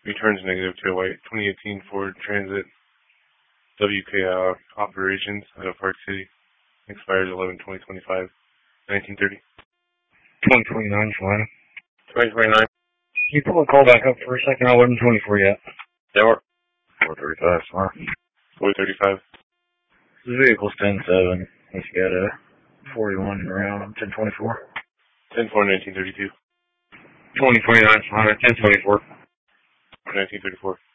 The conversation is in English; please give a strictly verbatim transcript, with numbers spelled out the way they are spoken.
Returns negative to white. twenty eighteen Ford Transit W K I operations out of Park City. Expires eleven twenty twenty-five. nineteen thirty. twenty twenty-nine, fine. twenty twenty-nine. Can you pull the call back up for a second? I wasn't twenty-four yet. That work. four thirty-five, smart. four thirty-five. The vehicle's ten seven. He's got a forty-one around ten twenty-four. ten four nineteen thirty-two. twenty twenty-nine, fine. ten twenty-four. nineteen thirty-four.